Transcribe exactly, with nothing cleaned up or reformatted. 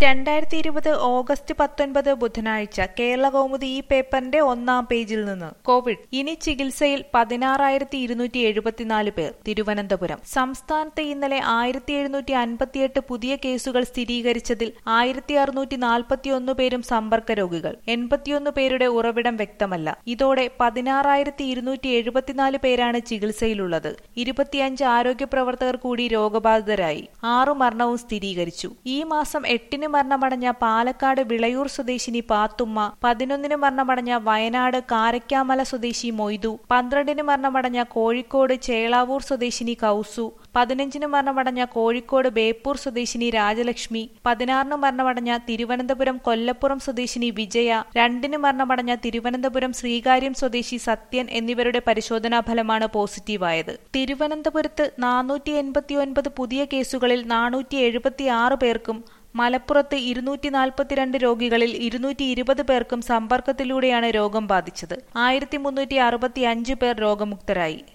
രണ്ടായിരത്തി ഇരുപത് ഓഗസ്റ്റ് പത്തൊൻപത് ബുധനാഴ്ച കേരളകൗമുദി ഈ പേപ്പറിന്റെ ഒന്നാം പേജിൽ നിന്ന് കോവിഡ് ഇനി ചികിത്സയിൽ പതിനാറായിരത്തി ഇരുന്നൂറ്റി എഴുപത്തിനാല് പേർ. തിരുവനന്തപുരം സംസ്ഥാനത്ത് ഇന്നലെ ആയിരത്തി എഴുന്നൂറ്റി അൻപത്തിയെട്ട് പുതിയ കേസുകൾ സ്ഥിരീകരിച്ചതിൽ ആയിരത്തി അറുന്നൂറ്റി നാൽപ്പത്തിയൊന്ന് പേരും സമ്പർക്ക രോഗികൾ. എൺപത്തിയൊന്ന് പേരുടെ ഉറവിടം വ്യക്തമല്ല. ഇതോടെ പതിനാറായിരത്തി ഇരുന്നൂറ്റി എഴുപത്തിനാല് പേരാണ് ചികിത്സയിലുള്ളത്. ഇരുപത്തിയഞ്ച് ആരോഗ്യ പ്രവർത്തകർ കൂടി രോഗബാധിതരായി. ആറു മരണവും സ്ഥിരീകരിച്ചു. ഈ മാസം എട്ടിന് മരണമടഞ്ഞ പാലക്കാട് വിളയൂർ സ്വദേശിനി പാത്തുമ്മ, പതിനൊന്നിന് മരണമടഞ്ഞ വയനാട് കാരക്കാമല സ്വദേശി മൊയ്തു, പന്ത്രണ്ടിന് മരണമടഞ്ഞ കോഴിക്കോട് ചേളാവൂർ സ്വദേശിനി കൌസു, പതിനഞ്ചിന് മരണമടഞ്ഞ കോഴിക്കോട് ബേപ്പൂർ സ്വദേശിനി രാജലക്ഷ്മി, പതിനാറിന് മരണമടഞ്ഞ തിരുവനന്തപുരം കൊല്ലപ്പുറം സ്വദേശിനി വിജയ, രണ്ടിന് മരണമടഞ്ഞ തിരുവനന്തപുരം ശ്രീകാര്യം സ്വദേശി സത്യൻ എന്നിവരുടെ പരിശോധനാ ഫലമാണ് പോസിറ്റീവായത്. തിരുവനന്തപുരത്ത് നാനൂറ്റി എൺപത്തിയൊൻപത് പുതിയ കേസുകളിൽ നാനൂറ്റി എഴുപത്തി ആറ് പേർക്കും മലപ്പുറത്ത് ഇരുന്നൂറ്റി നാൽപ്പത്തിരണ്ട് രോഗികളിൽ ഇരുന്നൂറ്റി ഇരുപത് പേർക്കും സമ്പർക്കത്തിലൂടെയാണ് രോഗം ബാധിച്ചത്. ആയിരത്തി മുന്നൂറ്റി അറുപത്തി അഞ്ച് പേർ രോഗമുക്തരായി.